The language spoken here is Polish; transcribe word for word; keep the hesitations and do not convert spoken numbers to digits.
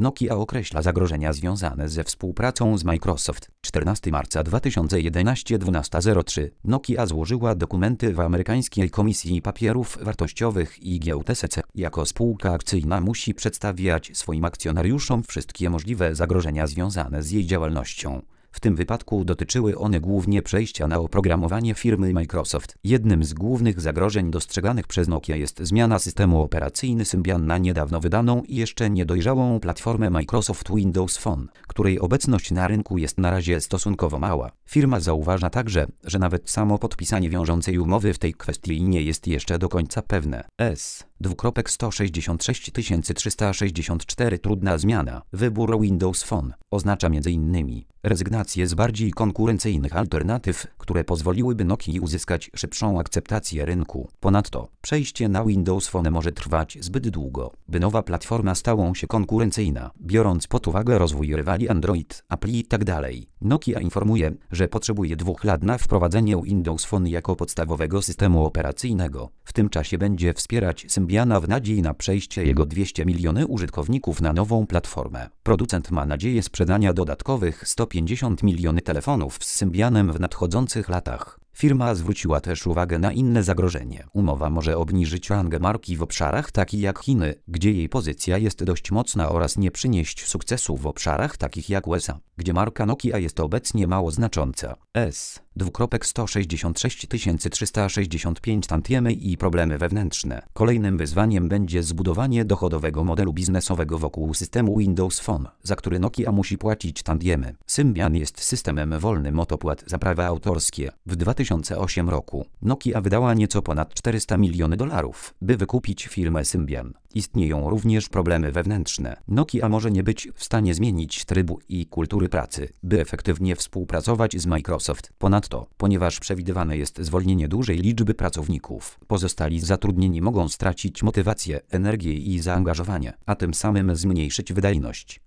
Nokia określa zagrożenia związane ze współpracą z Microsoft. czternastego marca dwa tysiące jedenastego dwunasta zero trzy Nokia złożyła dokumenty w amerykańskiej Komisji Papierów Wartościowych i Giełd S E C. Jako spółka akcyjna musi przedstawiać swoim akcjonariuszom wszystkie możliwe zagrożenia związane z jej działalnością. W tym wypadku dotyczyły one głównie przejścia na oprogramowanie firmy Microsoft. Jednym z głównych zagrożeń dostrzeganych przez Nokia jest zmiana systemu operacyjny Symbian na niedawno wydaną i jeszcze niedojrzałą platformę Microsoft Windows Phone, której obecność na rynku jest na razie stosunkowo mała. Firma zauważa także, że nawet samo podpisanie wiążącej umowy w tej kwestii nie jest jeszcze do końca pewne. S. sto sześćdziesiąt sześć tysięcy trzysta sześćdziesiąt cztery Trudna zmiana. Wybór Windows Phone oznacza między innymi rezygnację z bardziej konkurencyjnych alternatyw, które pozwoliłyby Nokii uzyskać szybszą akceptację rynku. Ponadto przejście na Windows Phone może trwać zbyt długo, by nowa platforma stała się konkurencyjna, biorąc pod uwagę rozwój rywali Android, Apple itd. Nokia informuje, że potrzebuje dwóch lat na wprowadzenie Windows Phone jako podstawowego systemu operacyjnego. W tym czasie będzie wspierać Symbiana w nadziei na przejście jego dwieście milionów użytkowników na nową platformę. Producent ma nadzieję sprzedania dodatkowych sto pięćdziesiąt milionów telefonów z Symbianem w nadchodzących latach. Firma zwróciła też uwagę na inne zagrożenie. Umowa może obniżyć rangę marki w obszarach takich jak Chiny, gdzie jej pozycja jest dość mocna, oraz nie przynieść sukcesu w obszarach takich jak U S A, gdzie marka Nokia jest obecnie mało znacząca. S. sto sześćdziesiąt sześć tysięcy trzysta sześćdziesiąt pięć Tantiemy i problemy wewnętrzne. Kolejnym wyzwaniem będzie zbudowanie dochodowego modelu biznesowego wokół systemu Windows Phone, za który Nokia musi płacić tantiemy. Symbian jest systemem wolnym od opłat za prawa autorskie. W dwa tysiące ósmym roku Nokia wydała nieco ponad czterysta milionów dolarów, by wykupić firmę Symbian. Istnieją również problemy wewnętrzne. Nokia może nie być w stanie zmienić trybu i kultury pracy, by efektywnie współpracować z Microsoft. Ponadto, ponieważ przewidywane jest zwolnienie dużej liczby pracowników, pozostali zatrudnieni mogą stracić motywację, energię i zaangażowanie, a tym samym zmniejszyć wydajność.